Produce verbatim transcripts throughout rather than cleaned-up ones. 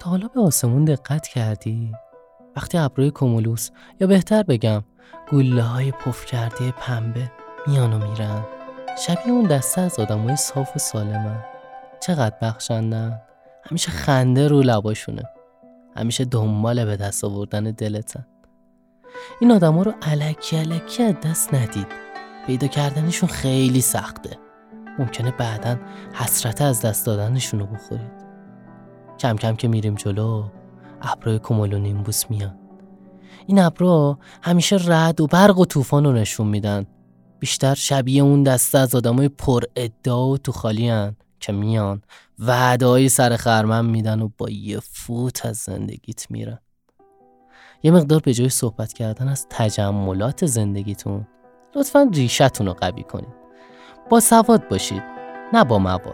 تا حالا به آسمون دقت کردی؟ وقتی ابرهای کومولوس یا بهتر بگم گوله های پف کرده پنبه میان و میرن، شبیه اون دسته از آدمای صاف و سالمن. چقدر بخشندن، همیشه خنده رو لباشونه، همیشه دنبال به دست آوردن دلتن. این آدما رو الکی الکی از دست ندید، پیدا کردنشون خیلی سخته. ممکنه بعداً حسرت از دست دادنشون رو بخورید. کم کم که میریم جلو، ابرهای کومولونیمبوس میان. این ابرها همیشه رعد و برق و طوفان رو نشون میدن. بیشتر شبیه اون دسته از آدمای پر ادعا و تو خالی هن که میان وعده‌های سر خرمن میدن و با یه فوت از زندگیت میرن. یه مقدار به جای صحبت کردن از تجملات زندگیتون، لطفاً ریشتون رو قوی کنید. با سواد باشید، نه با مواد.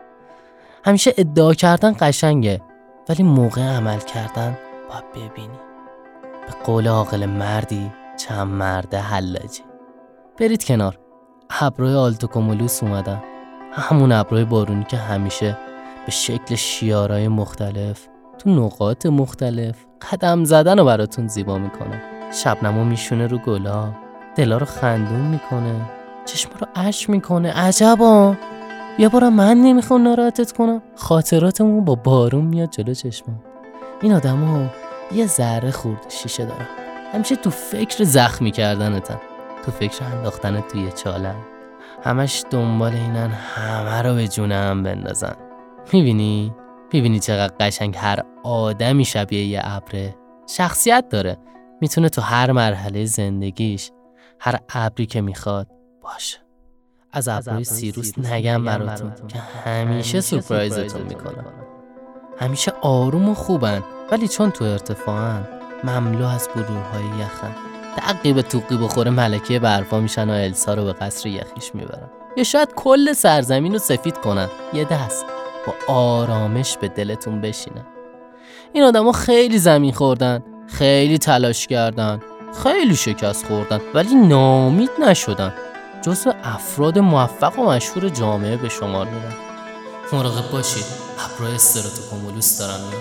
همیشه ادعا کردن قشنگه، ولی موقع عمل کردن باید ببینی. به قول عاقل مردی چند مرده حلاجی. برید کنار. ابرهای آلتو کومولوس اومدن، همون ابرهای بارونی که همیشه به شکل شیارهای مختلف تو نقاط مختلف قدم زدن رو براتون زیبا میکنه. شبنمو میشونه رو گلا، دلا رو خندون میکنه، چشم رو اش میکنه. عجبا، یه بارم من نمیخوام ناراحتت کنم. خاطراتمون با بارون میاد جلو چشمم. این آدما یه ذره خورد شیشه دارن، همیشه تو فکر زخمی کردنتن، تو فکر انداختنت توی چالن. همش دنبال اینن همه رو به جون هم بندازن. میبینی؟ میبینی چقدر قشنگ هر آدمی شبیه یه ابره. شخصیت داره، میتونه تو هر مرحله زندگیش هر ابری که میخواد باشه. از ابرهای سیروس نگم براتون که همیشه سورپرایزتون میکنن. همیشه آروم و خوبن، ولی چون تو ارتفاعن مملو از بلورهای یخن. دقیقه توقی بخوره ملکه برفا میشن و السا رو به قصر یخیش میبرن، یا شاید کل سرزمین رو سفید کنن. یه دست با آرامش به دلتون بشینن. این آدما خیلی زمین خوردن، خیلی تلاش کردن، خیلی شکست خوردن، ولی ناامید نشدن. جزو افراد موفق و مشهور جامعه به شمار میرن. مراقب باشید، ابرهای استراتوکومولوس دارن میان.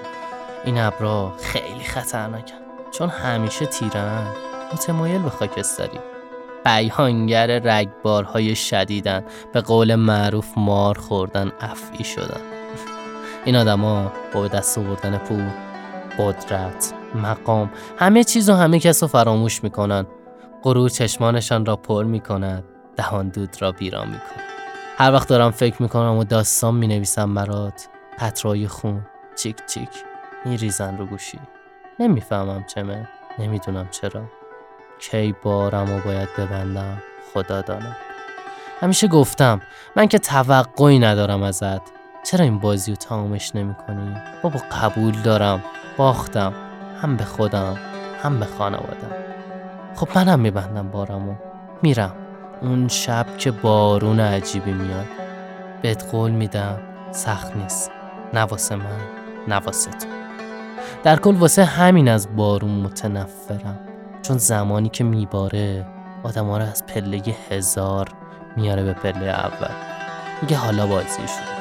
این ابرها خیلی خطرناکن، چون همیشه تیرن، متمایل به خاکستری. بیانگر رگبارهای شدیدن، به قول معروف مار خوردن افعی شدن. این آدما با دست آوردن پول، قدرت، مقام، همه چیز و همه کس رو فراموش میکنن. غرور چشمانشان را پر میکند، دهان دود را بیران میکند. هر وقت دارم فکر میکنم و داستان مینویسم برات، قطرهای خون چیک چیک میریزن رو گوشی. نمیفهمم چمه، نمیدونم چرا. کی بارم و باید ببندم خدا دانم. همیشه گفتم من که توقعی ندارم ازت، چرا این بازی رو تمامش نمی کنی؟ بابا قبول دارم، باختم، هم به خودم هم به خانوادم. خب منم میبندم بارمو، میرم اون شب که بارون عجیبی میاد. بهت قول میدم سخت نیست، نه واسه من نه واسه تو. در کل واسه همین از بارون متنفرم، چون زمانی که میباره آدم ها رو از پله هزار میاره به پله اول. میگه حالا بازی شد.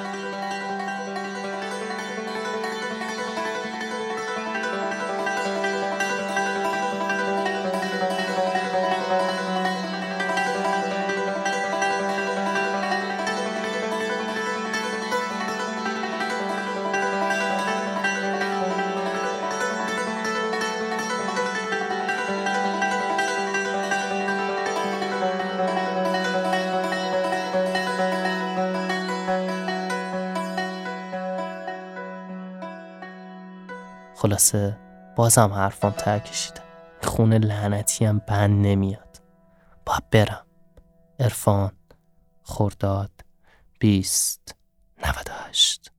خلاصه بازم حرفام ته کشیده. خونه لعنتی هم بند نمیاد. باید برم. عرفان، خرداد، بیست، نود و هشت.